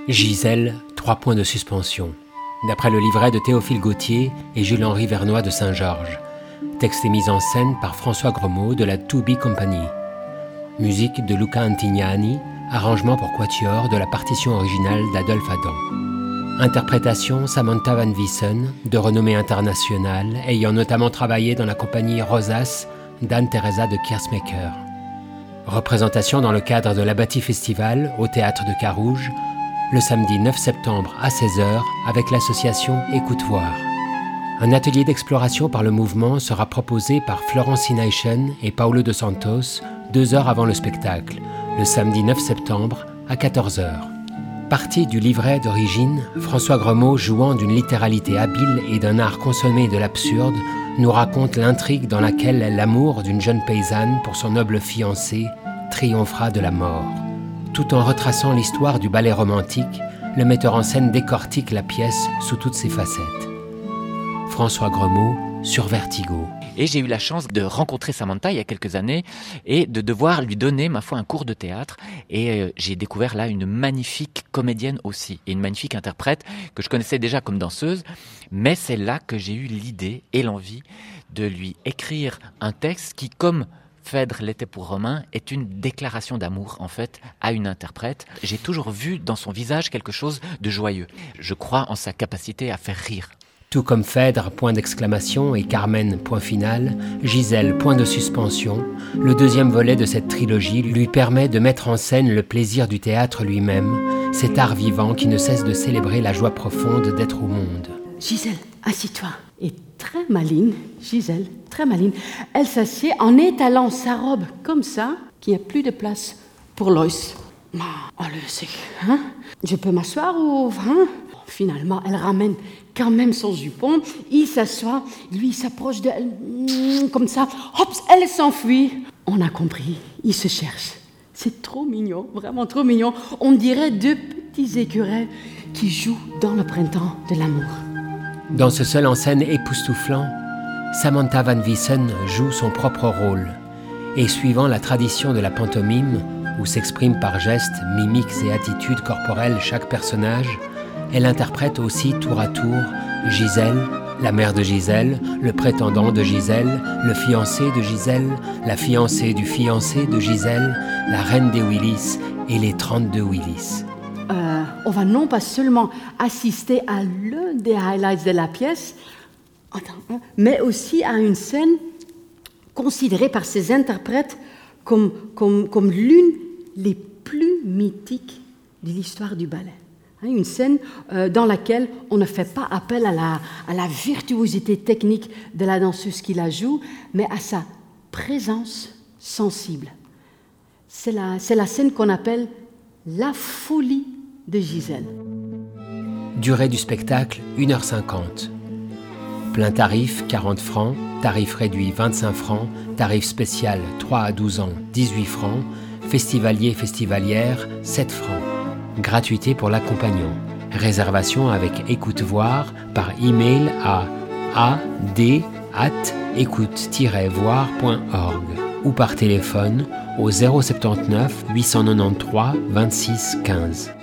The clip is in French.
Gisèle, 3 points de suspension. D'après le livret de Théophile Gautier et Jules-Henri Vernois de Saint-Georges. Texte et mise en scène par François Gremaud de la 2B Company. Musique de Luca Antignani, arrangement pour quatuor de la partition originale d'Adolphe Adam. Interprétation Samantha Van Vissen, de renommée internationale, ayant notamment travaillé dans la compagnie Rosas d'Anne-Theresa de Kersmaker. Représentation dans le cadre de l'Abbati Festival au Théâtre de Carouge, le samedi 9 septembre à 16h avec l'association Écoute Voir. Un atelier d'exploration par le mouvement sera proposé par Florence Sinaischen et Paulo de Santos 2 heures avant le spectacle, le samedi 9 septembre à 14h. Partie du livret d'origine, François Gremaud, jouant d'une littéralité habile et d'un art consommé de l'absurde, nous raconte l'intrigue dans laquelle l'amour d'une jeune paysanne pour son noble fiancé triomphera de la mort. Tout en retraçant l'histoire du ballet romantique, le metteur en scène décortique la pièce sous toutes ses facettes. François Gremaud sur Vertigo. Et j'ai eu la chance de rencontrer Samantha il y a quelques années et de devoir lui donner, ma foi, un cours de théâtre. Et j'ai découvert là une magnifique comédienne aussi et une magnifique interprète que je connaissais déjà comme danseuse. Mais c'est là que j'ai eu l'idée et l'envie de lui écrire un texte qui, comme Phèdre l'était pour Romain, est une déclaration d'amour, en fait, à une interprète. J'ai toujours vu dans son visage quelque chose de joyeux. Je crois en sa capacité à faire rire. Tout comme Phèdre, point d'exclamation, et Carmen, point final, Gisèle, point de suspension, le deuxième volet de cette trilogie lui permet de mettre en scène le plaisir du théâtre lui-même, cet art vivant qui ne cesse de célébrer la joie profonde d'être au monde. Gisèle, assis-toi. Et très maligne, Gisèle, très maligne, elle s'assied en étalant sa robe comme ça, qu'il n'y a plus de place pour Loïs. Oh, le sec, hein? Je peux m'asseoir ou... Hein? Finalement, elle ramène quand même son jupon, il s'assoit, lui il s'approche d'elle, comme ça, hop, elle s'enfuit. On a compris, il se cherche. C'est trop mignon, vraiment trop mignon. On dirait 2 petits écureuils qui jouent dans le printemps de l'amour. Dans ce seul en scène époustouflant, Samantha Van Vissen joue son propre rôle. Et suivant la tradition de la pantomime, où s'exprime par gestes, mimiques et attitudes corporelles chaque personnage, elle interprète aussi tour à tour Gisèle, la mère de Gisèle, le prétendant de Gisèle, le fiancé de Gisèle, la fiancée du fiancé de Gisèle, la reine des Willis et les 32 Willis. On va non pas seulement assister à l'un des highlights de la pièce, mais aussi à une scène considérée par ces interprètes comme l'une des plus mythiques de l'histoire du ballet. Une scène dans laquelle on ne fait pas appel à la virtuosité technique de la danseuse qui la joue, mais à sa présence sensible. C'est la scène qu'on appelle la folie de Gisèle. Durée du spectacle, 1h50. Plein tarif, 40 francs. Tarif réduit, 25 francs. Tarif spécial, 3 à 12 ans, 18 francs. Festivalier, festivalière, 7 francs. Gratuité pour l'accompagnant. Réservation avec Écoute Voir par email à ad@écoute-voir.org ou par téléphone au 079 893 26 15.